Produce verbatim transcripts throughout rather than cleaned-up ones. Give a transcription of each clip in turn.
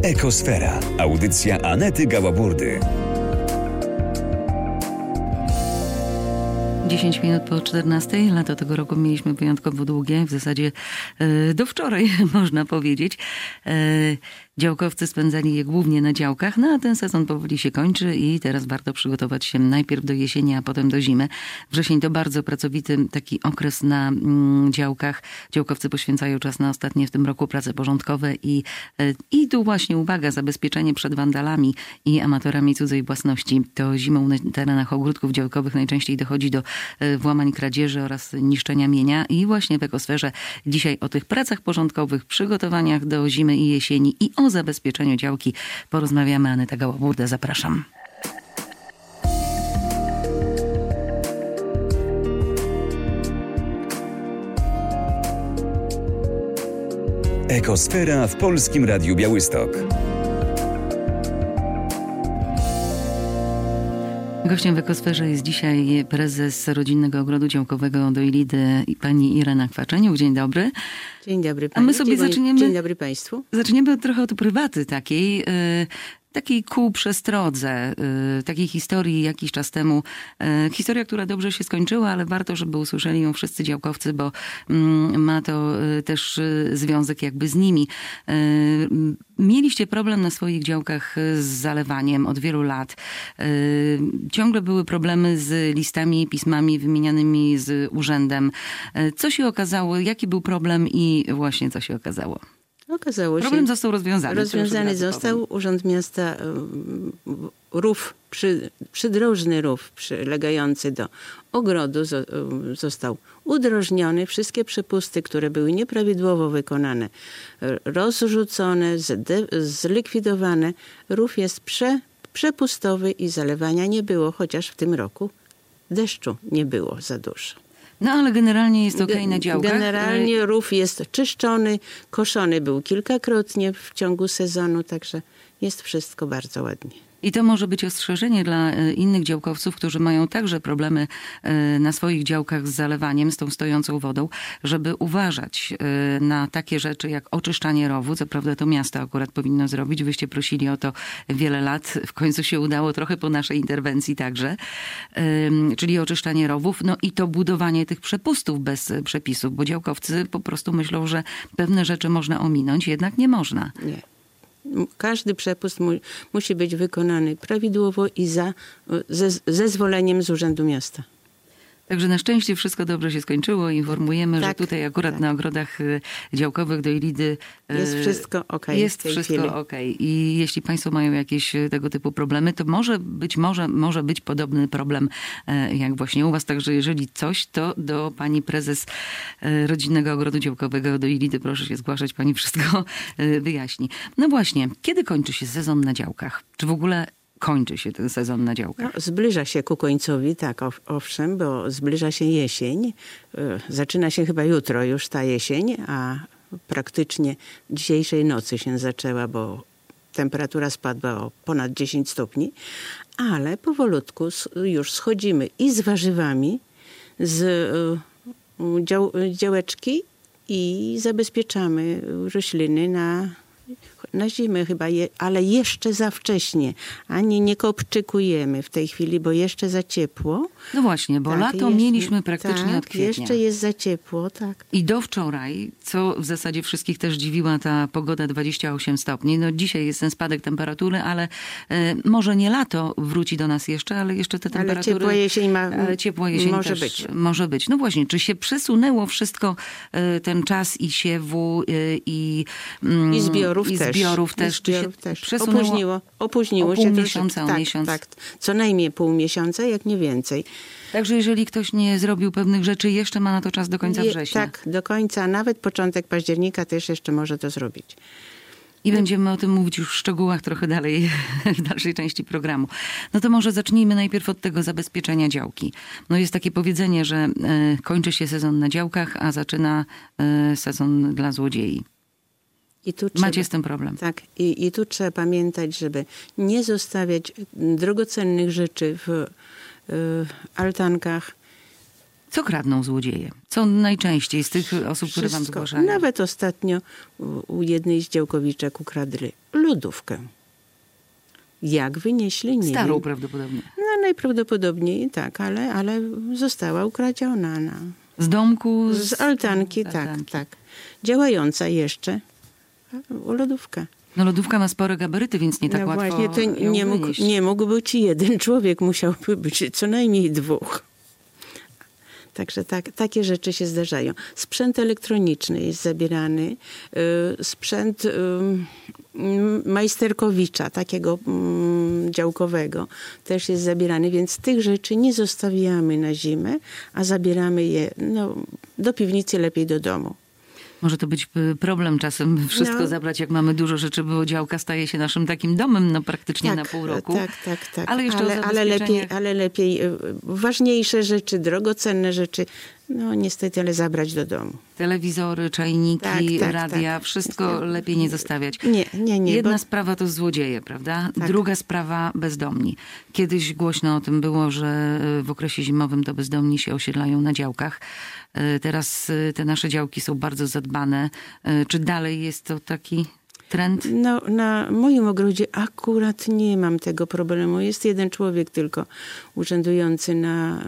Ekosfera. Audycja Anety Gałaburdy. dziesięć minut po czternastej. Lato tego roku mieliśmy wyjątkowo długie, w zasadzie e, do wczoraj można powiedzieć. E, działkowcy spędzali je głównie na działkach, no a ten sezon powoli się kończy i teraz warto przygotować się najpierw do jesieni, a potem do zimy. Wrzesień to bardzo pracowity taki okres na mm, działkach. Działkowcy poświęcają czas na ostatnie w tym roku prace porządkowe i, e, i tu właśnie uwaga, zabezpieczenie przed wandalami i amatorami cudzej własności. To zimą na terenach ogródków działkowych najczęściej dochodzi do włamań, kradzieży oraz niszczenia mienia. I właśnie w Ekosferze dzisiaj o tych pracach porządkowych, przygotowaniach do zimy i jesieni i o zabezpieczeniu działki porozmawiamy. Aneta Gałaburda, zapraszam. Ekosfera w Polskim Radiu Białystok. Gościem w Ekosferze jest dzisiaj prezes Rodzinnego Ogrodu Działkowego do Ilidy, pani Irena Kwaczeniuk. Dzień dobry. Dzień dobry pani. A my sobie zaczniemy, Dzień dobry państwu. Zaczniemy od, trochę od prywaty takiej. Yy, takiej ku przestrodze, yy, takiej historii jakiś czas temu. Yy, historia, która dobrze się skończyła, ale warto, żeby usłyszeli ją wszyscy działkowcy, bo yy, ma to yy, też yy, związek jakby z nimi. Yy, Mieliście problem na swoich działkach z zalewaniem od wielu lat. Yy, ciągle były problemy z listami, pismami wymienianymi z urzędem. Yy, co się okazało? Jaki był problem i właśnie co się okazało? Okazało się, problem został rozwiązany. Rozwiązany został. Powiem. Urząd Miasta rów, przy, przydrożny rów przylegający do ogrodu został udrożniony. Wszystkie przepusty, które były nieprawidłowo wykonane, rozrzucone, zlikwidowane. Rów jest prze, przepustowy i zalewania nie było, chociaż w tym roku deszczu nie było za dużo. No ale generalnie jest okej na działkach. Generalnie rów jest czyszczony, koszony był kilkakrotnie w ciągu sezonu, także jest wszystko bardzo ładnie. I to może być ostrzeżenie dla innych działkowców, którzy mają także problemy na swoich działkach z zalewaniem, z tą stojącą wodą, żeby uważać na takie rzeczy jak oczyszczanie rowu. Co prawda to miasto akurat powinno zrobić. Wyście prosili o to wiele lat. W końcu się udało, trochę po naszej interwencji także. Czyli oczyszczanie rowów. No i to budowanie tych przepustów bez przepisów, bo działkowcy po prostu myślą, że pewne rzeczy można ominąć, jednak nie można. Nie. Każdy przepust mu, musi być wykonany prawidłowo i za ze, zezwoleniem z Urzędu Miasta. Także na szczęście wszystko dobrze się skończyło. Informujemy, tak, że tutaj akurat tak. na ogrodach działkowych do Ilidy jest wszystko okej. Jest wszystko okej. I jeśli państwo mają jakieś tego typu problemy, to może być, może, może być podobny problem jak właśnie u was. Także jeżeli coś, to do pani prezes Rodzinnego Ogrodu Działkowego do Ilidy proszę się zgłaszać. Pani wszystko wyjaśni. No właśnie, kiedy kończy się sezon na działkach? Czy w ogóle kończy się ten sezon na działkach? No, zbliża się ku końcowi, tak, owszem, bo zbliża się jesień. Zaczyna się chyba jutro już ta jesień, a praktycznie dzisiejszej nocy się zaczęła, bo temperatura spadła o ponad dziesięć stopni, ale powolutku już schodzimy i z warzywami, z dział, działeczki i zabezpieczamy rośliny na na zimę chyba, je, ale jeszcze za wcześnie. Ani nie kopczykujemy w tej chwili, bo jeszcze za ciepło. No właśnie, bo tak, lato jest, mieliśmy praktycznie tak, od kwietnia. Jeszcze jest za ciepło, tak. I do wczoraj, co w zasadzie wszystkich też dziwiła ta pogoda dwadzieścia osiem stopni. No dzisiaj jest ten spadek temperatury, ale e, może nie lato wróci do nas jeszcze, ale jeszcze te temperatury... Ale ciepła jesień ma... Ale ciepła jesień może też być. Może być. No właśnie, czy się przesunęło wszystko e, ten czas i siewu e, i... Mm, I zbiorów i też. Zbiorów też. I zbiorów czy się też. Przesunęło? Opóźniło, opóźniło o pół się miesiąca, tak, o miesiąc. Tak, co najmniej pół miesiąca, jak nie więcej. Także jeżeli ktoś nie zrobił pewnych rzeczy, jeszcze ma na to czas do końca września. Tak, do końca, nawet początek października też jeszcze może to zrobić. I będziemy o tym mówić już w szczegółach trochę dalej, w dalszej części programu. No to może zacznijmy najpierw od tego zabezpieczenia działki. No jest takie powiedzenie, że e, kończy się sezon na działkach, a zaczyna e, sezon dla złodziei. I tu trzeba, Macie z tym problem. Tak. I, I tu trzeba pamiętać, żeby nie zostawiać drogocennych rzeczy w y, altankach, Co kradną złodzieje? Co najczęściej z tych osób, które wam Wszystko. zgłaszają? Nawet ostatnio u, u jednej z działkowiczek ukradli lodówkę. Jak wynieśli? Nie Starą wiem. prawdopodobnie. No najprawdopodobniej tak, ale, ale została ukradziona. No. Z domku? Z altanki, z tak, altanki. tak. Działająca jeszcze lodówka. No lodówka ma spore gabaryty, więc nie tak no łatwo właśnie, to ją nie mógł, wynieść. nie mógł być jeden człowiek, musiałby być co najmniej dwóch. Także tak, takie rzeczy się zdarzają. Sprzęt elektroniczny jest zabierany, y, sprzęt y, majsterkowicza, takiego y, działkowego, też jest zabierany, więc tych rzeczy nie zostawiamy na zimę, a zabieramy je no, do piwnicy, lepiej do domu. Może to być y, problem czasem wszystko No. zabrać, jak mamy dużo rzeczy, bo działka staje się naszym takim domem no, praktycznie na pół roku. Tak, tak, tak. Ale jeszcze o ale, ale lepiej, zabezpieczeniach. ale lepiej y, ważniejsze rzeczy, drogocenne rzeczy, no niestety, ale zabrać do domu. Telewizory, czajniki, Tak, tak, radia, tak. wszystko lepiej nie zostawiać. Nie, nie, nie. Jedna bo... sprawa to złodzieje, prawda? Tak. Druga sprawa bezdomni. Kiedyś głośno o tym było, że y, w okresie zimowym to bezdomni się osiedlają na działkach. Y, Teraz y, te nasze działki są bardzo zadbane. Y, Czy dalej jest to taki trend? No, na moim ogrodzie akurat nie mam tego problemu. Jest jeden człowiek tylko urzędujący na,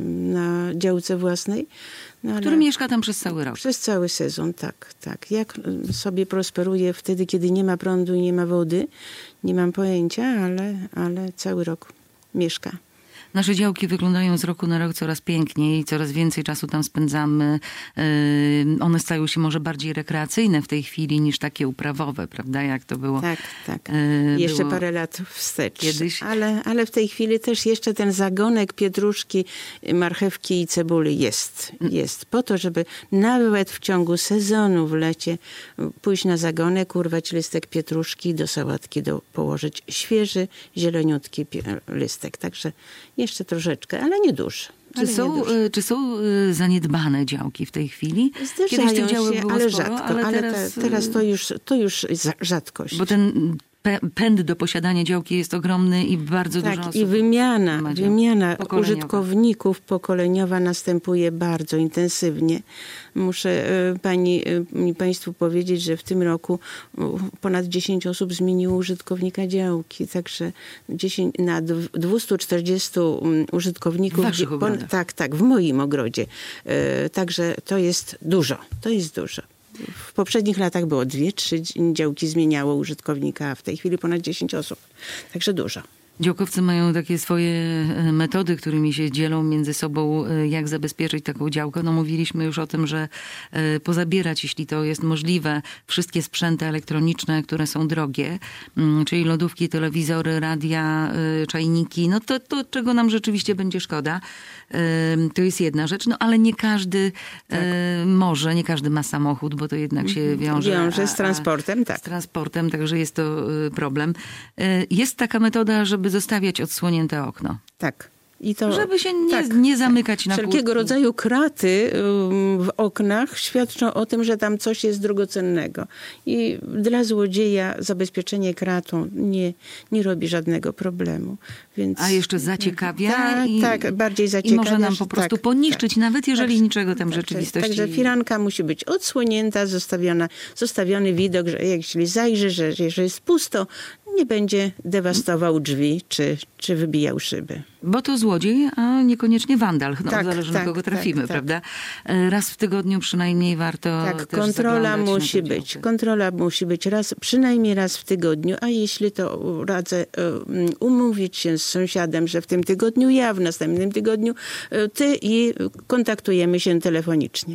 na działce własnej. No, ale Który mieszka tam przez cały rok. przez cały sezon, tak, tak. Jak sobie prosperuje wtedy, kiedy nie ma prądu i nie ma wody, nie mam pojęcia, ale, ale cały rok mieszka. Nasze działki wyglądają z roku na rok coraz piękniej, coraz więcej czasu tam spędzamy. Yy, One stają się może bardziej rekreacyjne w tej chwili niż takie uprawowe, prawda? Jak to było. Tak, tak. Yy, Jeszcze było parę lat wstecz. kiedyś. Ale, ale w tej chwili też jeszcze ten zagonek pietruszki, marchewki i cebuli jest. Jest. Po to, żeby nawet w ciągu sezonu w lecie pójść na zagonek, urwać listek pietruszki, do sałatki do, położyć świeży, zieloniutki pie- listek. Także jeszcze troszeczkę, ale nie dużo. Czy Ale są, niedużo. y, czy są y, zaniedbane działki w tej chwili? Kiedyś tych Zdarzają działek się, było ale sporo, rzadko. ale, Ale teraz, te, teraz y, to już, to już za- rzadkość. Bo ten pe- pęd do posiadania działki jest ogromny i bardzo dużo Tak, osób i wymiana, ma działki. wymiana Pokoleniowa. użytkowników pokoleniowa następuje bardzo intensywnie. Muszę e, pani, e, państwu powiedzieć, że w tym roku e, ponad dziesięć osób zmieniło użytkownika działki. Także dziesięć, na dwieście czterdzieści mm, użytkowników. W waszych gdzie- ogrodach? Tak, tak, w moim ogrodzie. E, Także to jest dużo, to jest dużo. W poprzednich latach było dwie, trzy działki zmieniało użytkownika, a w tej chwili ponad dziesięć osób. Także dużo. Działkowcy mają takie swoje e, metody, którymi się dzielą między sobą, e, jak zabezpieczyć taką działkę. No mówiliśmy już o tym, że e, pozabierać, jeśli to jest możliwe, wszystkie sprzęty elektroniczne, które są drogie, mm, czyli lodówki, telewizory, radia, e, czajniki, no to, to czego nam rzeczywiście będzie szkoda. E, To jest jedna rzecz, no ale nie każdy e, może, nie każdy ma samochód, bo to jednak się wiąże, Wiąże a- z transportem, a, tak. z transportem, także jest to y, problem. Y, Jest taka metoda, żeby zostawiać odsłonięte okno. Tak. I to, Żeby się nie, tak. nie zamykać na Wszelkiego kłódki. rodzaju kraty ym, w oknach świadczą o tym, że tam coś jest drogocennego. I dla złodzieja zabezpieczenie kratą nie, nie robi żadnego problemu. Więc... A jeszcze zaciekawia Tak, i, tak, bardziej i zaciekawia. może nam że- po prostu tak, poniszczyć, tak. nawet jeżeli Tak, niczego tam w tak, rzeczywistości... Także firanka musi być odsłonięta, zostawiona, zostawiony widok, że jeśli zajrzy, że, że jest pusto, nie będzie dewastował drzwi czy, czy wybijał szyby. Bo to złodziej, a niekoniecznie wandal. No, Tak, zależy na tak, kogo tak, trafimy, tak. prawda? E, Raz w tygodniu przynajmniej warto Tak, też kontrola zaglądać na musi tę być. działkę. Kontrola musi być raz, przynajmniej raz w tygodniu, a jeśli to radzę e, umówić się z sąsiadem, że w tym tygodniu ja, w następnym tygodniu e, ty i kontaktujemy się telefonicznie.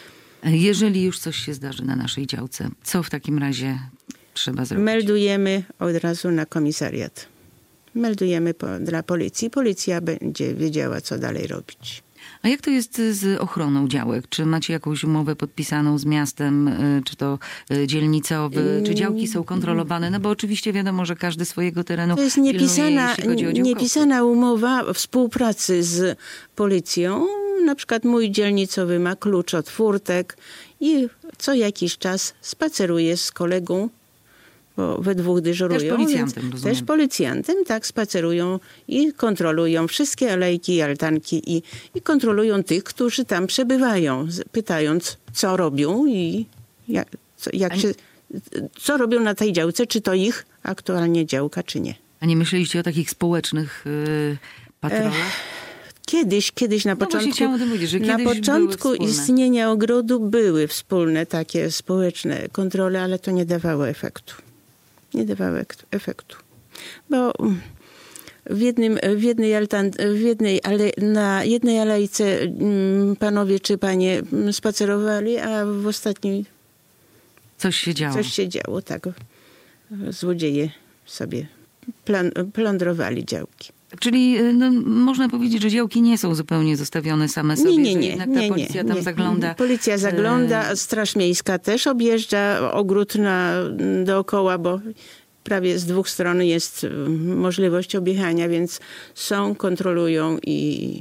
Jeżeli już coś się zdarzy na naszej działce, co w takim razie trzeba zrobić? Meldujemy od razu na komisariat. Meldujemy po, dla policji. Policja będzie wiedziała, co dalej robić. A jak to jest z ochroną działek? Czy macie jakąś umowę podpisaną z miastem, y, czy to y, dzielnicowy, czy działki są kontrolowane? No bo oczywiście wiadomo, że każdy swojego terenu To jest pilnuje, niepisana, jeśli chodzi o działkowców. niepisana umowa współpracy z policją. Na przykład mój dzielnicowy ma klucz od furtek i co jakiś czas spaceruje z kolegą bo we dwóch dyżurują. Też policjantem, więc rozumiem. Też policjantem, tak, spacerują i kontrolują wszystkie alejki i altanki i, i kontrolują tych, którzy tam przebywają, z- pytając, co robią i jak, co, jak A nie- się, co robią na tej działce, czy to ich aktualnie działka, czy nie. A nie myśleliście o takich społecznych y, patrolach? Kiedyś, kiedyś na No właśnie początku, chciałam o tym powiedzieć, że na kiedyś były początku wspólne. istnienia ogrodu były wspólne takie społeczne kontrole, ale to nie dawało efektu. Nie dawało ek- efektu. Bo mm, w, jednym, w jednej, altan, w jednej ale, na jednej alejce mm, panowie czy panie mm, spacerowali, a w ostatniej Coś się działo. coś się działo. Tak. Złodzieje sobie plan, plądrowali działki. Czyli y, no, można powiedzieć, że działki nie są zupełnie zostawione same sobie, Nie, nie, że nie. jednak nie, ta nie, policja tam nie. zagląda. Policja zagląda, Straż Miejska też objeżdża ogród na, dookoła, bo prawie z dwóch stron jest mm, możliwość objechania, więc są, kontrolują i,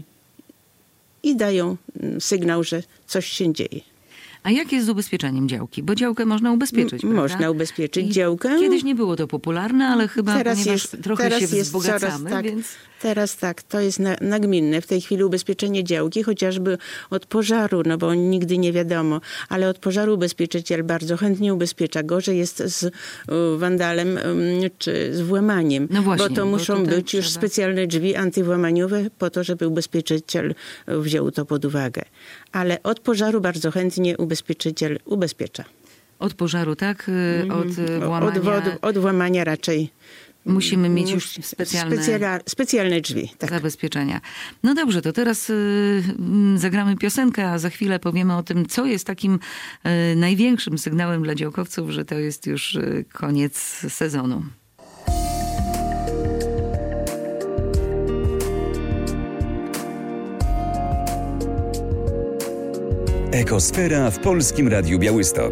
i dają mm, sygnał, że coś się dzieje. A jak jest z ubezpieczeniem działki? Bo działkę można ubezpieczyć, M- prawda? można ubezpieczyć I działkę. Kiedyś nie było to popularne, ale chyba Teraz ponieważ jest, trochę teraz się jest wzbogacamy, coraz, tak, więc... Teraz tak, to jest na, nagminne. W tej chwili ubezpieczenie działki, chociażby od pożaru, no bo nigdy nie wiadomo, ale od pożaru ubezpieczyciel bardzo chętnie ubezpiecza. Gorzej jest z y, wandalem y, czy z włamaniem, No właśnie, bo to bo muszą tutaj być już trzeba- specjalne drzwi antywłamaniowe po to, żeby ubezpieczyciel wziął to pod uwagę. Ale od pożaru bardzo chętnie ubezpieczyciel ubezpiecza. Od pożaru, tak? Y, Od y, Od, włamania od, od włamania raczej musimy mieć już Mus- specjalne specjala- specjalne drzwi. Tak. zabezpieczenia. No dobrze, to teraz y, mm, zagramy piosenkę, a za chwilę powiemy o tym, co jest takim y, największym sygnałem dla działkowców, że to jest już y, koniec sezonu. Ekosfera w Polskim Radiu Białystok.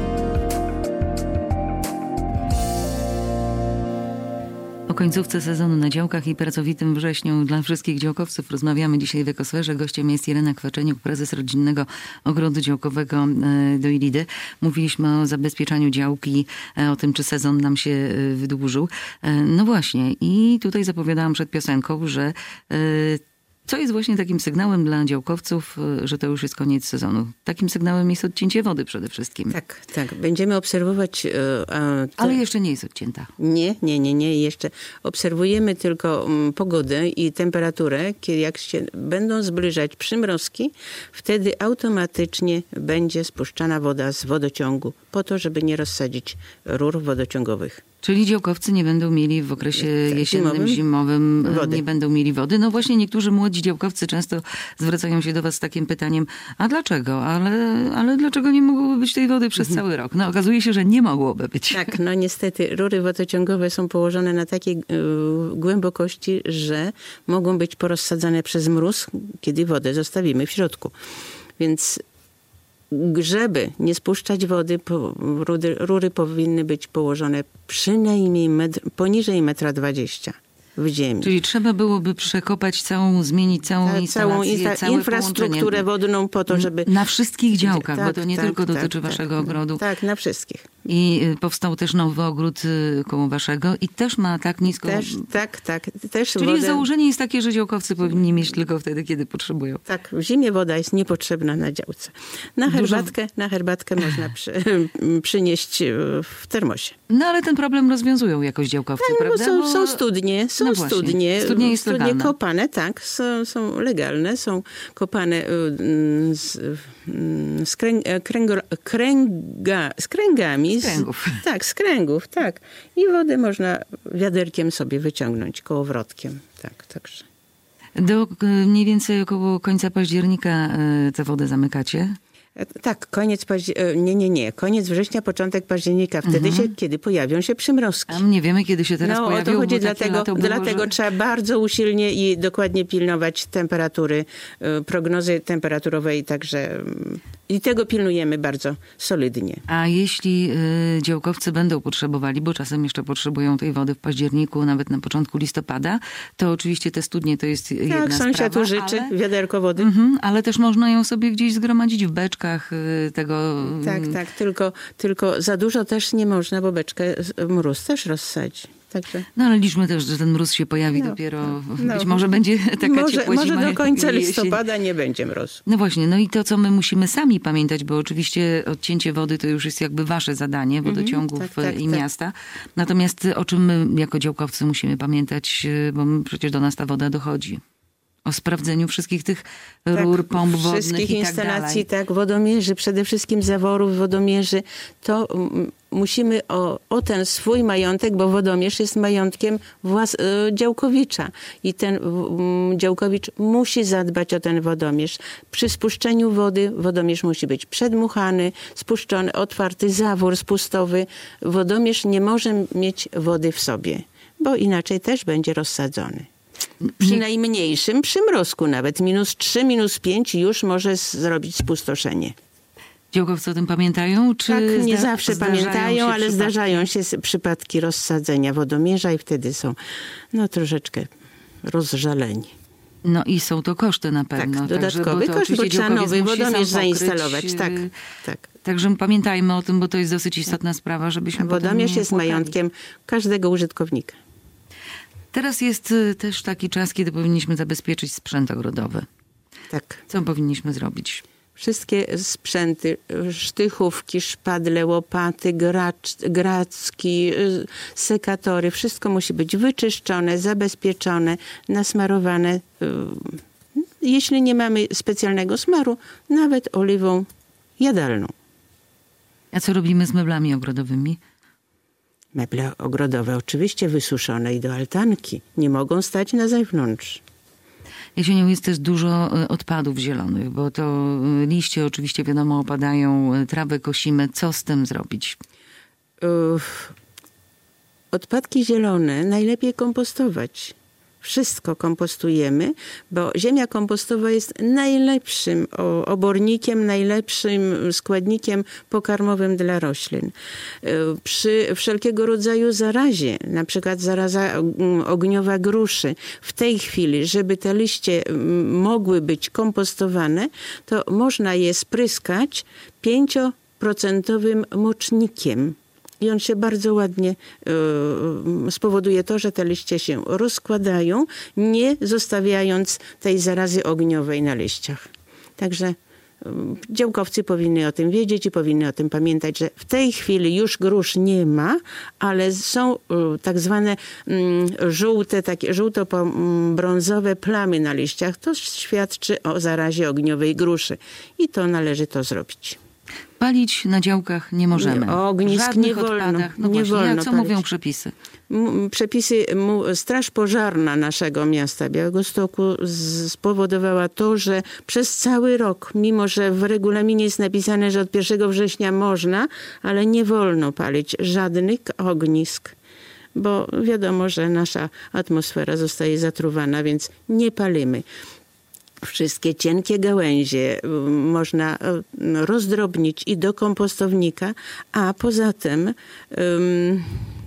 O końcówce sezonu na działkach i pracowitym wrześniu dla wszystkich działkowców rozmawiamy dzisiaj w Ekosferze. Gościem jest Irena Kwaczeniuk, prezes Rodzinnego Ogrodu Działkowego e, do Ilidy. Mówiliśmy o zabezpieczaniu działki, e, o tym, czy sezon nam się e, wydłużył. E, No właśnie, i tutaj zapowiadałam przed piosenką, że e, co jest właśnie takim sygnałem dla działkowców, e, że to już jest koniec sezonu? Takim sygnałem jest odcięcie wody przede wszystkim. Tak, tak. Będziemy obserwować... e, a, to- Ale jeszcze nie jest odcięta. Nie, nie, nie, nie. Jeszcze obserwujemy tylko mm, pogodę i temperaturę. Kiedy jak się będą zbliżać przymrozki, wtedy automatycznie będzie spuszczana woda z wodociągu po to, żeby nie rozsadzić rur wodociągowych. Czyli działkowcy nie będą mieli w okresie Tak, jesiennym, zimowym zimowym, e, wody. nie będą mieli wody. No właśnie niektórzy młodzi działkowcy często zwracają się do was z takim pytaniem, a dlaczego? Ale, ale dlaczego nie mogłoby być tej wody przez cały rok? No okazuje się, że nie mogłoby być. Tak, no niestety rury wodociągowe są położone na takiej y, głębokości, że mogą być porozsadzane przez mróz, kiedy wodę zostawimy w środku. Więc żeby nie spuszczać wody, po, rury, rury powinny być położone przynajmniej metr, poniżej metra dwadzieścia w ziemi. Czyli trzeba byłoby przekopać całą, zmienić całą Ta- instalację, całą insta- całe infrastrukturę połączenie. wodną po to, żeby... Na wszystkich działkach, bo Tak, to nie tak, tylko tak, dotyczy tak. waszego ogrodu. Tak, na wszystkich. I y, powstał też nowy ogród y, koło waszego i też ma tak nisko... Też, tak, tak. Też Czyli wodę, założenie jest takie, że działkowcy powinni mieć tylko wtedy, kiedy potrzebują. Tak, w zimie woda jest niepotrzebna na działce. Na Dużo- herbatkę, na herbatkę można przy, przynieść w termosie. No ale ten problem rozwiązują jakoś działkowcy, No, bo prawda? są, Bo- są studnie, są No właśnie. studnie. Studnie jest studnie legalne. kopane, tak, są, są legalne, są kopane y, z, y, z, kręg, kręgo, kręga, z kręgami. Z kręgów. Tak, z kręgów, tak. I wodę można wiaderkiem sobie wyciągnąć, kołowrotkiem. Tak, także. Do y, mniej więcej około końca października y, tę wodę zamykacie. E, Tak, koniec października, nie, nie, nie, koniec września, początek października, wtedy się, kiedy pojawią się przymrozki. A nie wiemy, kiedy się teraz No o pojawią, to chodzi, bo takie dlatego, lato było, dlatego że... trzeba bardzo usilnie i dokładnie pilnować temperatury, y, prognozy temperaturowej, także mm, I tego pilnujemy bardzo solidnie. A jeśli y, działkowcy będą potrzebowali, bo czasem jeszcze potrzebują tej wody w październiku, nawet na początku listopada, to oczywiście te studnie to jest jedna Tak, sprawa. sąsiad użyczy ale, wiaderko wody. mhm, ale też można ją sobie gdzieś zgromadzić w beczkach y, tego... Tak, tak, tylko, tylko za dużo też nie można, bo beczkę mróz też rozsadzi. Także... No ale liczmy też, że ten mróz się pojawi No, dopiero, no. być może będzie taka Może, ciepła może zima do końca i jesień. listopada nie będzie mrozu. No właśnie, no i to, co my musimy sami pamiętać, bo oczywiście odcięcie wody to już jest jakby wasze zadanie, wodociągów tak, tak, i tak. miasta. Natomiast o czym my jako działkowcy musimy pamiętać, bo my, przecież do nas ta woda dochodzi. O sprawdzeniu wszystkich tych rur, pomp wodnych Wszystkich i tak instalacji, dalej. tak, wodomierzy, przede wszystkim zaworów wodomierzy, to mm, musimy o, o ten swój majątek, bo wodomierz jest majątkiem włas, y, działkowicza i ten y, działkowicz musi zadbać o ten wodomierz. Przy spuszczeniu wody wodomierz musi być przedmuchany, spuszczony, otwarty zawór spustowy. Wodomierz nie może mieć wody w sobie, bo inaczej też będzie rozsadzony. Przy najmniejszym przymrozku nawet, minus trzy, minus pięć już może zrobić spustoszenie. Działkowcy o tym pamiętają? Czy Tak, nie zda- zawsze zdarzają pamiętają, się ale przypadki? zdarzają się s- przypadki rozsadzenia wodomierza i wtedy są no troszeczkę rozżaleni. No i są to koszty na Tak, pewno. dodatkowy Także, bo to koszt, bo oczywiście trzeba działkowiec nowy musi sam wodomierz pokryć, zainstalować. Tak, y, tak. Także pamiętajmy o tym, bo to jest dosyć istotna sprawa, żebyśmy potem Wodomierz nie jest płakali. majątkiem każdego użytkownika. Teraz jest y, też taki czas, kiedy powinniśmy zabezpieczyć sprzęt ogrodowy. Tak. Co powinniśmy zrobić? Wszystkie sprzęty, sztychówki, szpadle, łopaty, gracz, gracki, y, sekatory, wszystko musi być wyczyszczone, zabezpieczone, nasmarowane. y, Jeśli nie mamy specjalnego smaru, nawet oliwą jadalną. A co robimy z meblami ogrodowymi? Meble ogrodowe oczywiście wysuszone i do altanki. Nie mogą stać na zewnątrz. Jesienią jest też dużo y, odpadów zielonych, bo to y, liście oczywiście wiadomo opadają, y, trawę kosimy. Co z tym zrobić? Uff. Odpadki zielone najlepiej kompostować. Wszystko kompostujemy, bo ziemia kompostowa jest najlepszym o- obornikiem, najlepszym składnikiem pokarmowym dla roślin. Y, Przy wszelkiego rodzaju zarazie, na przykład zaraza mm, ogniowa gruszy, w tej chwili, żeby te liście mm, mogły być kompostowane, to można je spryskać pięcioprocentowym mocznikiem. I on się bardzo ładnie y, spowoduje to, że te liście się rozkładają, nie zostawiając tej zarazy ogniowej na liściach. Także y, działkowcy powinni o tym wiedzieć i powinni o tym pamiętać, że w tej chwili już grusz nie ma, ale są y, tak zwane y, żółte, takie żółto-brązowe plamy na liściach. To świadczy o zarazie ogniowej gruszy i to należy to zrobić. Palić na działkach nie możemy. Nie, ognisk Żadnych nie wolno, odpadach. No nie właśnie, wolno a co palić. mówią przepisy? M- Przepisy, mu- Straż Pożarna naszego miasta Białegostoku z- spowodowała to, że przez cały rok, mimo że w regulaminie jest napisane, że od pierwszego września można, ale nie wolno palić żadnych ognisk, bo wiadomo, że nasza atmosfera zostaje zatruwana, więc nie palimy. Wszystkie cienkie gałęzie y, można y, rozdrobnić i do kompostownika, a poza tym ym,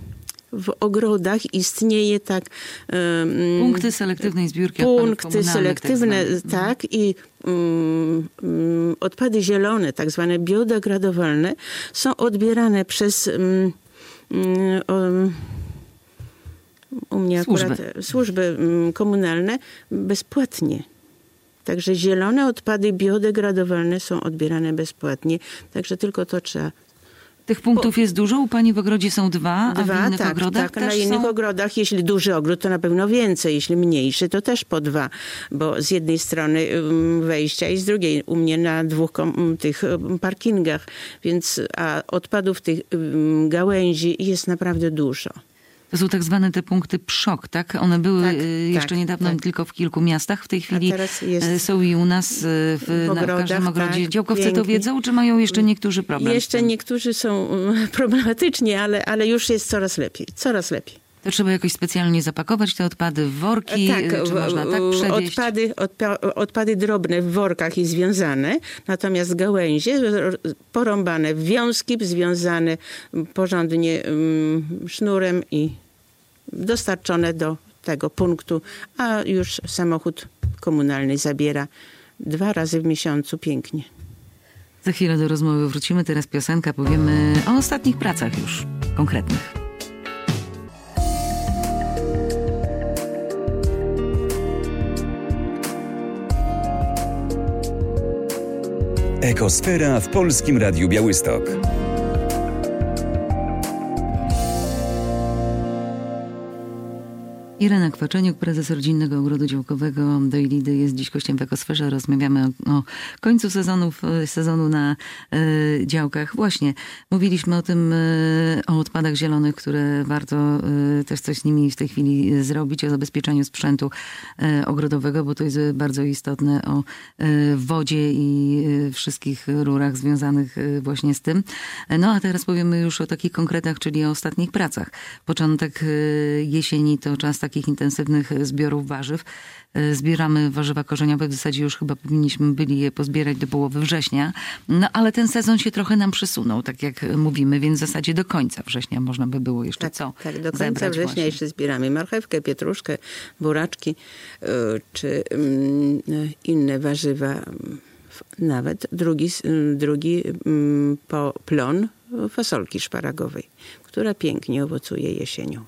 w ogrodach istnieje tak... ym, Punkty selektywnej zbiórki odpadów Punkty komunalnych, selektywne, tak zwane. tak, i ym, ym, odpady zielone, tak zwane biodegradowalne, są odbierane przez... Ym, ym, ym, u mnie Służby. akurat służby ym, komunalne bezpłatnie. Także zielone odpady biodegradowalne są odbierane bezpłatnie. Także tylko to trzeba... Tych punktów jest dużo? U pani w ogrodzie są dwa, a w Dwa, innych tak, ogrodach tak. też Na innych są? ogrodach, jeśli duży ogród, to na pewno więcej. Jeśli mniejszy, to też po dwa. Bo z jednej strony ym, wejścia i z drugiej u mnie na dwóch kom, tych ym, parkingach. Więc a odpadów tych ym, gałęzi jest naprawdę dużo. To są tak zwane te punkty PSZOK, tak? One były Tak, y, jeszcze tak, niedawno tak. tylko w kilku miastach. W tej chwili teraz jest y, są i u nas y, w, w na, w każdym ogrodach, ogrodzie. tak, Działkowcy to pięknie. wiedzą, czy mają jeszcze niektórzy problem? z Jeszcze tym? niektórzy są ym, problematyczni, ale, ale już jest coraz lepiej. Coraz lepiej. To trzeba jakoś specjalnie zapakować te odpady w worki, Tak, czy można tak przewieźć? Odpady, odpa, odpady drobne w workach i związane, natomiast gałęzie porąbane w wiązki, związane porządnie um, sznurem i dostarczone do tego punktu, a już samochód komunalny zabiera dwa razy w miesiącu pięknie. Za chwilę do rozmowy wrócimy, teraz piosenka, powiemy o ostatnich pracach już konkretnych. Ekosfera w Polskim Radiu Białystok. Irena Kwaczeniuk, prezes Rodzinnego Ogrodu Działkowego do Ilidy, jest dziś gościem w Ekosferze. Rozmawiamy o, o końcu sezonów, sezonu na y, działkach. Właśnie, mówiliśmy o tym, y, o odpadach zielonych, które warto y, też coś z nimi w tej chwili zrobić, o zabezpieczeniu sprzętu y, ogrodowego, bo to jest bardzo istotne, o y, wodzie i y, wszystkich rurach związanych y, właśnie z tym. No a teraz powiemy już o takich konkretach, czyli o ostatnich pracach. Początek y, jesieni to czas tak takich intensywnych zbiorów warzyw. Zbieramy warzywa korzeniowe, w zasadzie już chyba powinniśmy byli je pozbierać do połowy września, no ale ten sezon się trochę nam przesunął, tak jak mówimy, więc w zasadzie do końca września można by było jeszcze tak, co Tak, do końca zebrać września właśnie. jeszcze zbieramy marchewkę, pietruszkę, buraczki, czy inne warzywa, nawet drugi, drugi po plon fasolki szparagowej, która pięknie owocuje jesienią.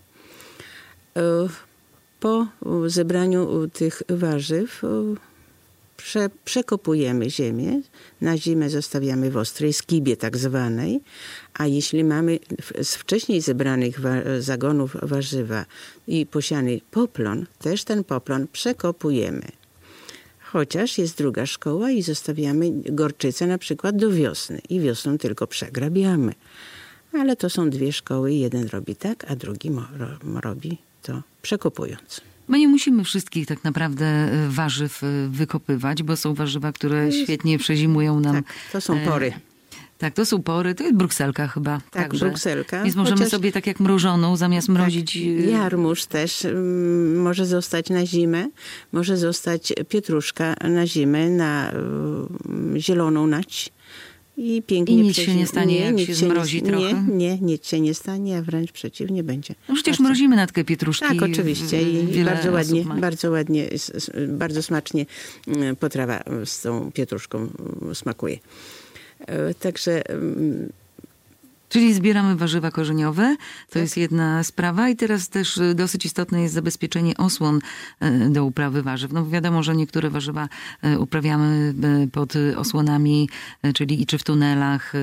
Po zebraniu tych warzyw prze, przekopujemy ziemię. Na zimę zostawiamy w ostrej skibie tak zwanej, a jeśli mamy z wcześniej zebranych wa, zagonów warzywa i posiany poplon, też ten poplon przekopujemy. Chociaż jest druga szkoła i zostawiamy gorczycę na przykład do wiosny i wiosną tylko przegrabiamy. Ale to są dwie szkoły, jeden robi tak, a drugi mo, ro, robi to przekopując. My nie musimy wszystkich tak naprawdę warzyw wykopywać, bo są warzywa, które świetnie przezimują nam. Tak, to są pory. E, tak, to są pory. To jest brukselka chyba. Tak, także. brukselka. Więc możemy Chociaż, sobie tak jak mrożoną, zamiast mrozić... Tak, jarmuż też um, może zostać na zimę. Może zostać pietruszka na zimę, na um, zieloną nać. I pięknie I nic przezi- się nie stanie, jak nic się nie- zmrozi nie, trochę? Nie, nie, nic się nie stanie, a wręcz przeciwnie będzie. No przecież Bardzo- mrozimy natkę pietruszki. Tak, oczywiście. I Wiele bardzo osób ładnie, ma. bardzo ładnie, s- s- bardzo smacznie mm, potrawa z tą pietruszką mm, smakuje. E, Także mm, Czyli zbieramy warzywa korzeniowe, to jest jedna sprawa i teraz też dosyć istotne jest zabezpieczenie osłon e, do uprawy warzyw. No bo wiadomo, że niektóre warzywa e, uprawiamy e, pod osłonami, e, czyli i czy w tunelach e,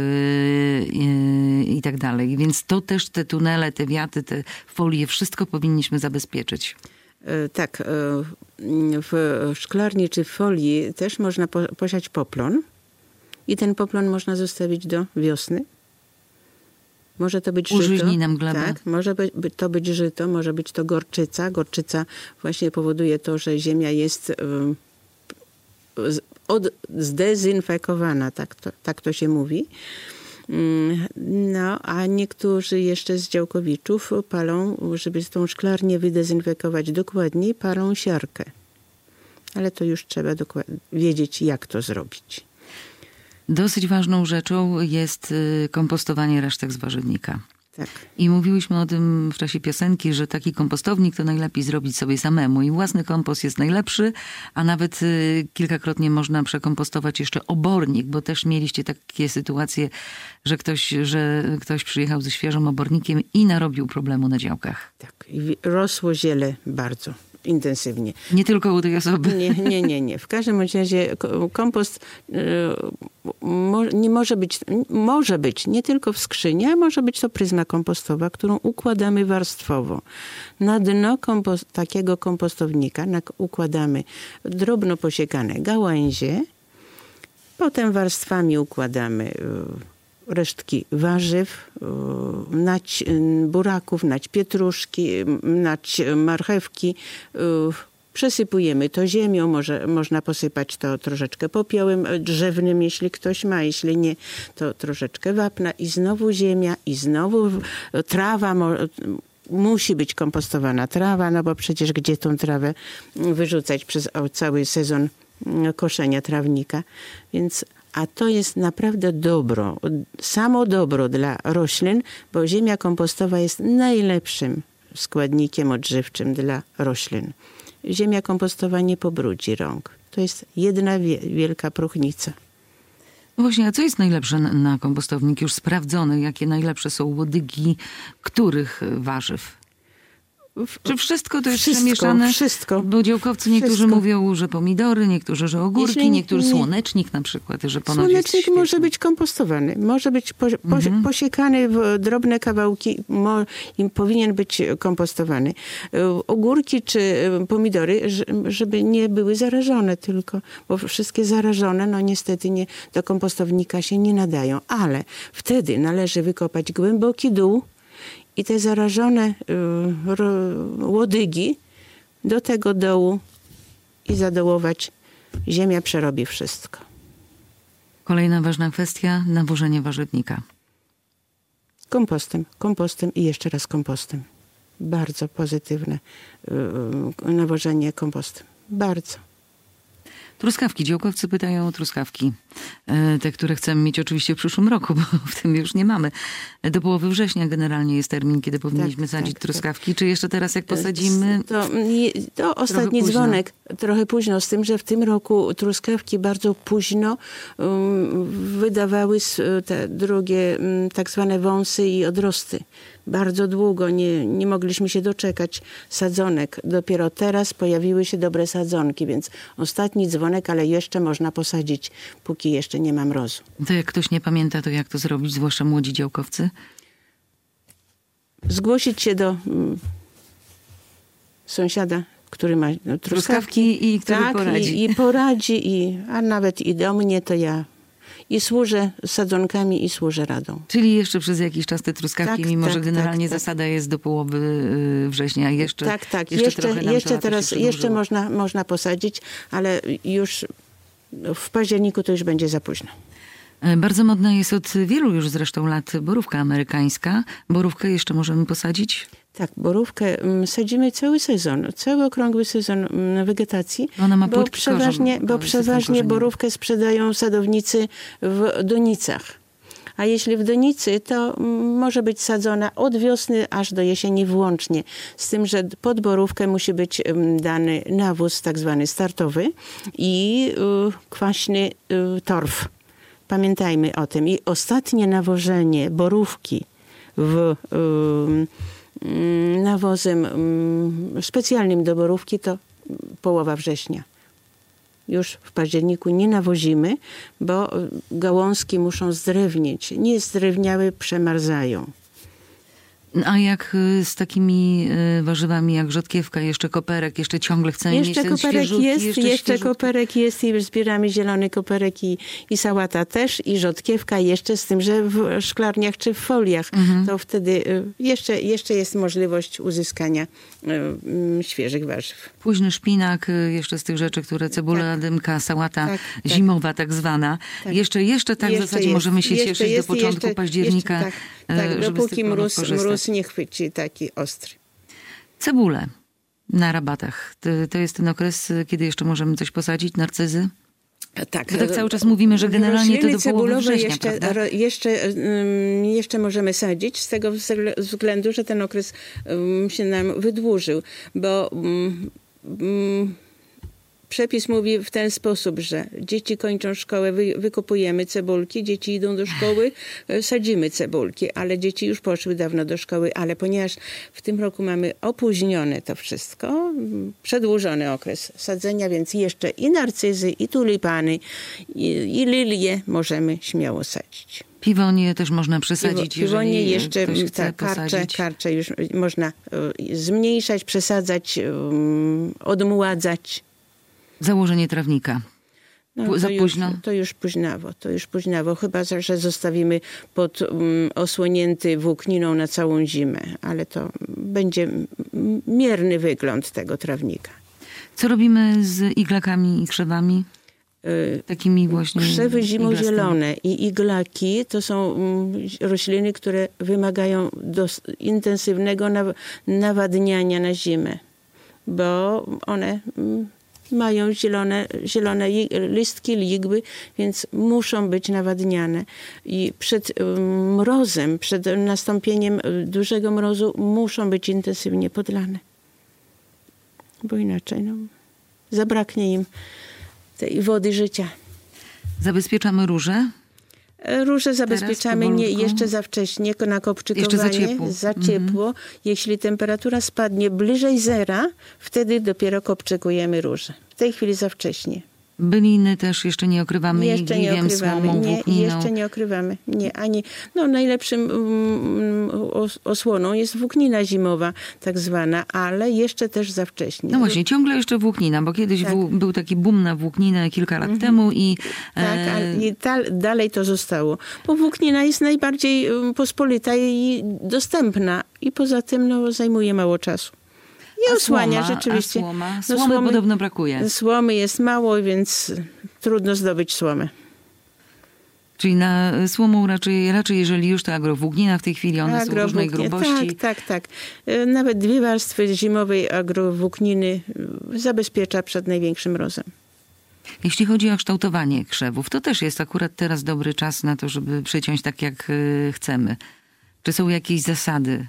e, i tak dalej. Więc to też te tunele, te wiaty, te folie, wszystko powinniśmy zabezpieczyć. e, tak, e, w szklarni czy w folii też można po, posiać poplon i ten poplon można zostawić do wiosny. Może to być Użyźni żyto. nam glebę. Tak, może by, by to być żyto, może być to gorczyca. Gorczyca właśnie powoduje to, że ziemia jest um, z- od, zdezynfekowana, tak to, tak to się mówi. Mm, No, a niektórzy jeszcze z działkowiczów palą, żeby tą szklarnię wydezynfekować dokładniej, palą siarkę. Ale to już trzeba dokład- wiedzieć, jak to zrobić. Dosyć ważną rzeczą jest y, kompostowanie resztek z warzywnika. Tak. I mówiłyśmy o tym w czasie piosenki, że taki kompostownik to najlepiej zrobić sobie samemu. I własny kompost jest najlepszy, a nawet y, kilkakrotnie można przekompostować jeszcze obornik, bo też mieliście takie sytuacje, że ktoś, że ktoś przyjechał ze świeżym obornikiem i narobił problemu na działkach. Tak. I wi- rosło ziele bardzo intensywnie. Nie tylko u tej osoby. Nie, nie, nie, nie. W każdym bądź razie ko- kompost y, mo, nie może być, może być nie tylko w skrzyni, a może być to pryzma kompostowa, którą układamy warstwowo. Na dno kompos- takiego kompostownika nak- układamy drobno posiekane gałęzie, potem warstwami układamy y, resztki warzyw, y, nać y, buraków, nać pietruszki, y, nać marchewki. y, Przesypujemy to ziemią, może, można posypać to troszeczkę popiołem drzewnym, jeśli ktoś ma, jeśli nie, to troszeczkę wapna i znowu ziemia i znowu trawa. mo- musi być kompostowana trawa, no bo przecież gdzie tą trawę wyrzucać przez cały sezon koszenia trawnika. Więc, a to jest naprawdę dobro, samo dobro dla roślin, bo ziemia kompostowa jest najlepszym składnikiem odżywczym dla roślin. Ziemia kompostowa nie pobrudzi rąk. To jest jedna wie, wielka próchnica. No właśnie, a co jest najlepsze na, na kompostownik? Już sprawdzone, jakie najlepsze są łodygi których warzyw? Czy wszystko to jest wszystko, przemieszane? Wszystko. Bo działkowcy niektórzy wszystko. mówią, że pomidory, niektórzy, że ogórki, Jeśli niektórzy nie- słonecznik na przykład, że ponoć Słonecznik jest może świetny. być kompostowany. Może być po, po, Mhm. posiekany w drobne kawałki mo, i powinien być kompostowany. E, Ogórki czy e, pomidory, ż- żeby nie były zarażone tylko, bo wszystkie zarażone, no niestety nie, do kompostownika się nie nadają. Ale wtedy należy wykopać głęboki dół i te zarażone y, ro, łodygi do tego dołu i zadołować. Ziemia przerobi wszystko. Kolejna ważna kwestia, nawożenie warzywnika. Kompostem, kompostem i jeszcze raz kompostem. Bardzo pozytywne y, nawożenie kompostem. Bardzo. Truskawki. Działkowcy pytają o truskawki. E, Te, które chcemy mieć oczywiście w przyszłym roku, bo w tym już nie mamy. Do połowy września generalnie jest termin, kiedy powinniśmy Tak, sadzić tak, truskawki. Czy jeszcze teraz jak posadzimy? To, je- to ostatni późno. dzwonek, trochę późno, z tym, że w tym roku truskawki bardzo późno um, wydawały s- te drugie um, tak zwane wąsy i odrosty. Bardzo długo nie, nie mogliśmy się doczekać sadzonek. Dopiero teraz pojawiły się dobre sadzonki, więc ostatni dzwonek, ale jeszcze można posadzić, póki jeszcze nie ma mrozu. To jak ktoś nie pamięta, to jak to zrobić, zwłaszcza młodzi działkowcy? Zgłosić się do mm, sąsiada, który ma no, truskawki, Truskawki i który tak, poradzi. I, i poradzi, i, a nawet i do mnie, to ja i służę sadzonkami i służę radą. Czyli jeszcze przez jakiś czas te truskawki, Tak, mimo tak, że generalnie tak, tak. zasada jest do połowy y, września. Jeszcze, Tak, tak. jeszcze, Jeszcze, trochę nam jeszcze to lato się teraz jeszcze przedłużyło. można, można posadzić, ale już w październiku to już będzie za późno. E, Bardzo modna jest od wielu już zresztą lat borówka amerykańska. Borówkę jeszcze możemy posadzić? Tak, borówkę mm, sadzimy cały sezon, cały okrągły sezon mm, wegetacji. Ona ma bo płytki przeważnie, korzeń- bo system przeważnie korzeniowy. borówkę sprzedają sadownicy w donicach. A jeśli w donicy, to mm, może być sadzona od wiosny aż do jesieni włącznie. Z tym, że pod borówkę musi być mm, dany nawóz tak zwany startowy i y, kwaśny y, torf. Pamiętajmy o tym. I ostatnie nawożenie borówki w, y, y, nawozem y, specjalnym do borówki to połowa września. Już w październiku nie nawozimy, bo gałązki muszą zdrewnieć. Nie zdrewniały, przemarzają. A jak y, z takimi y, warzywami jak rzodkiewka, jeszcze koperek, jeszcze ciągle chcemy mieć Jeszcze ten koperek świeżutki, jest, jeszcze, jeszcze świeżutki. koperek jest i zbieramy zielony koperek i, i sałata też i rzodkiewka jeszcze, z tym, że w szklarniach czy w foliach. Mhm. To wtedy y, jeszcze, jeszcze jest możliwość uzyskania y, y, świeżych warzyw. Późny szpinak, y, jeszcze z tych rzeczy, które cebula, Tak. dymka, sałata Tak, tak. zimowa tak zwana. Tak. Jeszcze, jeszcze tak w Jeszcze zasadzie jest, możemy się jeszcze cieszyć jest do i początku jeszcze- października, Jeszcze, tak, tak, y, żeby z dopóki tych plonów mróz, korzystać. mróz nie chwyci taki ostry. Cebulę na rabatach. To, to jest ten okres, y, kiedy jeszcze możemy coś posadzić, narcyzy? Tak, Bo tak cały czas mówimy, że generalnie to do rośliny połowy cebulowe września, jeszcze, prawda? ro, jeszcze, ym, jeszcze możemy sadzić z tego wzgle- względu, że ten okres ym, się nam wydłużył, bo ym, ym, przepis mówi w ten sposób, że dzieci kończą szkołę, wy, wykupujemy cebulki, dzieci idą do szkoły, y, sadzimy cebulki, ale dzieci już poszły dawno do szkoły, ale ponieważ w tym roku mamy opóźnione to wszystko, y, przedłużony okres sadzenia, więc jeszcze i narcyzy, i tulipany, i, i lilie możemy śmiało sadzić. Piwonie też można przesadzić, Piwo- Piwonie jeżeli jeszcze, ktoś chce tak, karcze, posadzić. karcze już można y, zmniejszać, przesadzać, y, odmładzać. Założenie trawnika. No, Pu- to za już, późno? To już późnawo, to już późnawo. Chyba, że zostawimy pod um, osłonięty włókniną na całą zimę, ale to będzie m- mierny wygląd tego trawnika. Co robimy z iglakami i krzewami? Takimi właśnie Krzewy zimozielone iglastymi. i iglaki to są rośliny, które wymagają dos- intensywnego naw- nawadniania na zimę, bo one mają zielone, zielone listki, ligły, więc muszą być nawadniane. I przed mrozem, przed nastąpieniem dużego mrozu muszą być intensywnie podlane. Bo inaczej no, zabraknie im tej wody życia. Zabezpieczamy róże? Róże zabezpieczamy nie, jeszcze za wcześnie na kopczykowanie, Jeszcze za ciepło. za ciepło. Mhm. Jeśli temperatura spadnie bliżej zera, wtedy dopiero kopczykujemy róże. W tej chwili za wcześnie. Byliny też jeszcze nie okrywamy Jeszcze nie igniwiem, okrywamy. słomą, Nie, włókniną. jeszcze nie okrywamy. Nie, ani, no najlepszym um, os, osłoną jest włóknina zimowa, tak zwana, ale jeszcze też za wcześnie. No właśnie, ciągle jeszcze włóknina, bo kiedyś Tak. w, był taki boom na włókninę kilka lat temu i... Tak, e, a i ta, dalej to zostało. Bo włóknina jest najbardziej um, pospolita i dostępna. I poza tym no, zajmuje mało czasu. I a osłania słoma, rzeczywiście. A słoma? No, Słomy, słomy- podobno brakuje. Słomy jest mało, więc trudno zdobyć słomę. Czyli na słomą raczej, raczej jeżeli już to agrowłóknina w tej chwili, one są różnej Agrowłóknie. grubości. Tak, tak, tak. E, Nawet dwie warstwy zimowej agrowłókniny e, zabezpiecza przed największym mrozem. Jeśli chodzi o kształtowanie krzewów, to też jest akurat teraz dobry czas na to, żeby przeciąć tak, jak y, chcemy. Czy są jakieś zasady?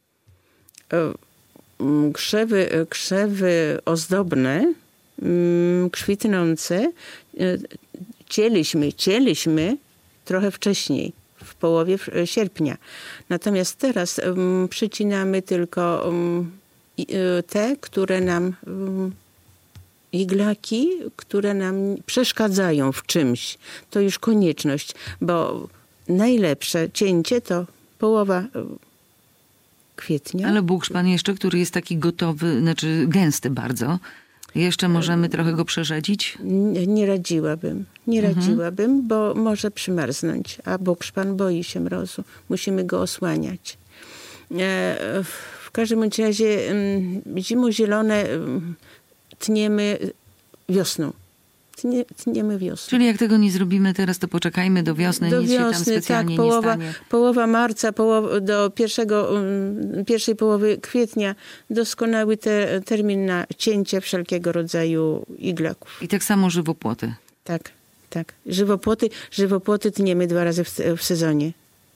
E, m, Krzewy, e, krzewy ozdobne, m, kwitnące, e, cieliśmy, cieliśmy trochę wcześniej, w połowie w- sierpnia. Natomiast teraz em, przycinamy tylko em, i- e, te, które nam, em, iglaki, które nam przeszkadzają w czymś. To już konieczność, bo najlepsze cięcie to połowa em, kwietnia. Ale bukszpan jeszcze, który jest taki gotowy, znaczy gęsty bardzo. Jeszcze możemy trochę go przerzedzić? Nie, nie radziłabym. Nie radziłabym, bo może przymarznąć. A bukszpan boi się mrozu. Musimy go osłaniać. E, w, w każdym bądź razie mm, zimozielone mm, tniemy wiosną. Tnie, tniemy wiosną. Czyli jak tego nie zrobimy teraz, to poczekajmy do wiosny, Do nic się tam wiosny, specjalnie tak, połowa, nie stanie. połowa marca połowa, do pierwszego, mm, pierwszej połowy kwietnia doskonały te, termin na cięcie wszelkiego rodzaju iglaków. I tak samo żywopłoty. Tak, tak. Żywopłoty, żywopłoty tniemy dwa razy w, w sezonie.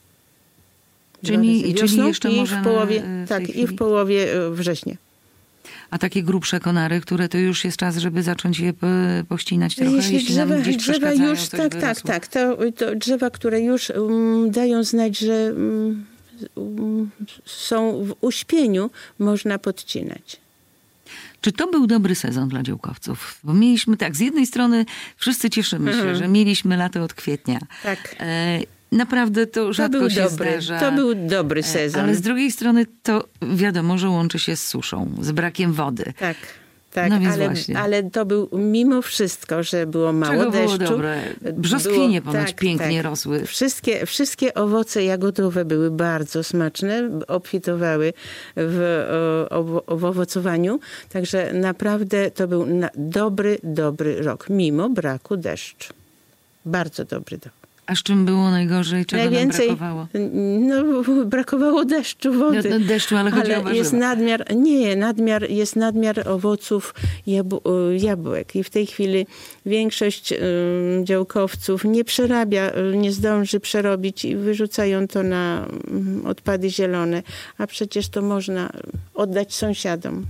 Dwa Czyli- razy czyli wiosną jeszcze i możemy, w połowie, e, w tak, tej i w chwili- połowie e, września. A takie grubsze konary, które to już jest czas, żeby zacząć je po- pościnać trochę, jeśli, Jeśli drzewa, nam gdzieś drzewa przeszkadzają, już, coś tak, tak, wyrosło. tak. To, to drzewa, które już um, dają znać, że um, um, są w uśpieniu, można podcinać. Czy to był dobry sezon dla działkowców? Bo mieliśmy tak, z jednej strony wszyscy cieszymy się, Mhm. że mieliśmy lato od kwietnia. Tak. E, naprawdę to To rzadko był się dobry, zdarza. to był dobry E, sezon. Ale z drugiej strony to wiadomo, że łączy się z suszą, z brakiem wody. Tak, tak, No więc ale, właśnie. ale to był mimo wszystko, że było mało Czego było deszczu. dobre? Brzoskwinie ponoć pięknie rosły. Wszystkie, wszystkie owoce jagodowe były bardzo smaczne, obfitowały w, o, o, w owocowaniu. Także naprawdę to był na, dobry, dobry rok, mimo braku deszczu. Bardzo dobry rok. A z czym było najgorzej? Czego Najwięcej, nam brakowało? no, brakowało deszczu, wody. No, no, deszczu, ale chodzi o warzywa. jest nadmiar, nie, nadmiar, jest nadmiar owoców jabł, jabłek i w tej chwili większość y, działkowców nie przerabia, y, nie zdąży przerobić i wyrzucają to na y, odpady zielone, a przecież to można oddać sąsiadom.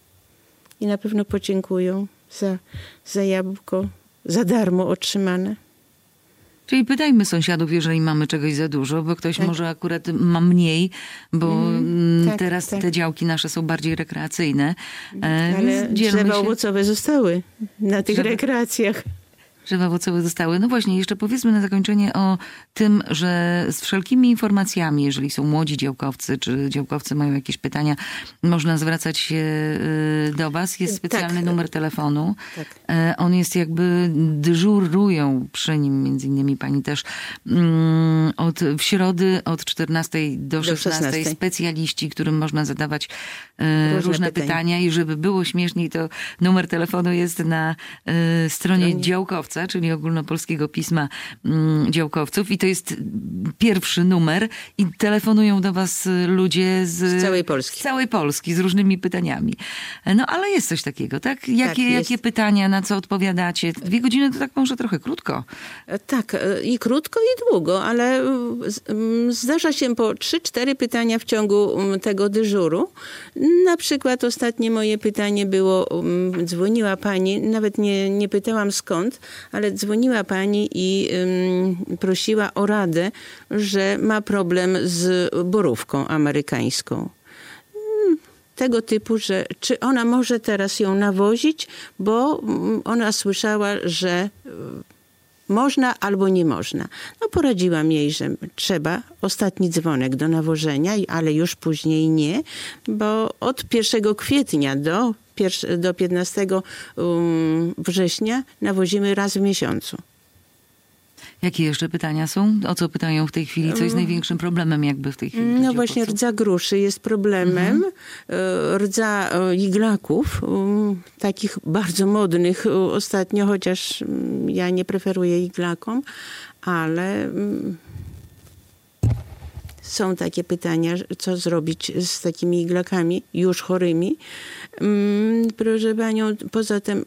I na pewno podziękują za, za jabłko, za darmo otrzymane. Czyli pytajmy sąsiadów, jeżeli mamy czegoś za dużo, bo ktoś Tak. może akurat ma mniej, bo mm, tak, teraz tak. te działki nasze są bardziej rekreacyjne. E, Ale więc dzielmy drzewa się. owocowe zostały na tych Drzewa- rekreacjach. Drzewa owocowe zostały. No właśnie, jeszcze powiedzmy na zakończenie o tym, że z wszelkimi informacjami, jeżeli są młodzi działkowcy, czy działkowcy mają jakieś pytania, można zwracać się y, do was. Jest specjalny Tak. numer telefonu. Tak. E, On jest jakby, dyżurują przy nim, między innymi pani też, mm, od, w środy od czternastej do szesnastej szesnastej. specjaliści, którym można zadawać e, Różne różne pytania. pytania. I żeby było śmieszniej, to numer telefonu jest na e, stronie Stronie. działkowców. Działkowca, czyli ogólnopolskiego pisma mm, działkowców i to jest pierwszy numer i telefonują do was ludzie z, Z całej Polski. Z całej Polski, z różnymi pytaniami. No ale jest coś takiego, tak? Jakie, Tak, jest. jakie pytania, na co odpowiadacie? Dwie godziny to tak może trochę krótko. Tak, i krótko, i długo, ale zdarza się po trzy, cztery pytania w ciągu tego dyżuru. Na przykład ostatnie moje pytanie było, dzwoniła pani, nawet nie, nie pytałam skąd, ale dzwoniła pani i um, prosiła o radę, że ma problem z borówką amerykańską. Tego typu, że czy ona może teraz ją nawozić, bo ona słyszała, że można albo nie można. No poradziłam jej, że trzeba ostatni dzwonek do nawożenia, ale już później nie, bo od pierwszego kwietnia do, do piętnastego września nawozimy raz w miesiącu. Jakie jeszcze pytania są? O co pytają w tej chwili? Co jest największym problemem jakby w tej chwili? No właśnie rdza gruszy jest problemem. Mhm. Rdza iglaków, takich bardzo modnych ostatnio, chociaż ja nie preferuję iglakom, ale są takie pytania, co zrobić z takimi iglakami już chorymi. Proszę panią, poza tym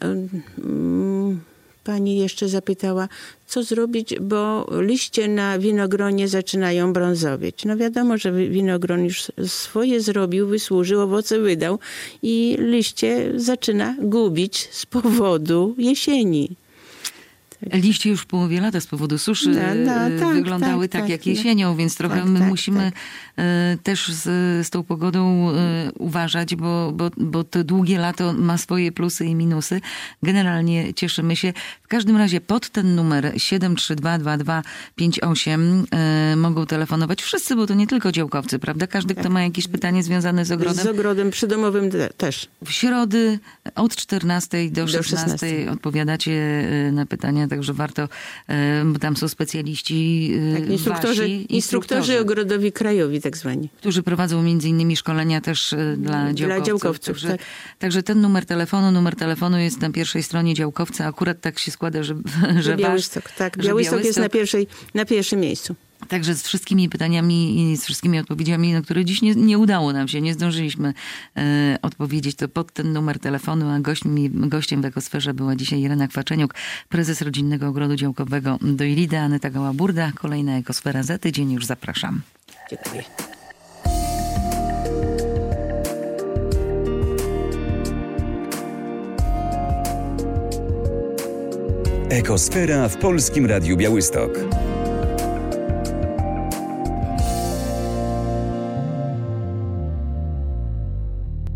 pani jeszcze zapytała, co zrobić, bo liście na winogronie zaczynają brązowieć. No wiadomo, że winogron już swoje zrobił, wysłużył, owoce wydał i liście zaczyna gubić z powodu jesieni. Liście już w połowie lata z powodu suszy no, no, tak, wyglądały tak, tak jak jesienią, no. Więc trochę tak, my tak, musimy tak. też z, z tą pogodą uważać, bo, bo, bo to długie lato ma swoje plusy i minusy. Generalnie cieszymy się. W każdym razie pod ten numer siedem trzy dwa dwa dwa pięć osiem mogą telefonować wszyscy, bo to nie tylko działkowcy, prawda? Każdy, tak. kto ma jakieś pytanie związane z ogrodem. Z ogrodem przydomowym też. W środy od czternastej do szesnastej odpowiadacie na pytania, także warto, bo tam są specjaliści tak, instruktorzy, wasi, instruktorzy ogrodowi krajowi tak zwani. Którzy prowadzą między innymi szkolenia też dla działkowców. Dla działkowców także, tak. także ten numer telefonu, numer telefonu jest na pierwszej stronie działkowca. Akurat tak się składa, że, że Białystok, wasz, tak. że Białystok, Białystok jest na, pierwszej, na pierwszym miejscu. Także z wszystkimi pytaniami i z wszystkimi odpowiedziami, na które dziś nie, nie udało nam się, nie zdążyliśmy e, odpowiedzieć, to pod ten numer telefonu, a gośćmi, gościem w Ekosferze była dzisiaj Irena Kwaczeniuk, prezes Rodzinnego Ogrodu Działkowego do Ilida, Aneta Gała-Burda. Kolejna Ekosfera za tydzień, już zapraszam. Dziękuję. Ekosfera w Polskim Radiu Białystok.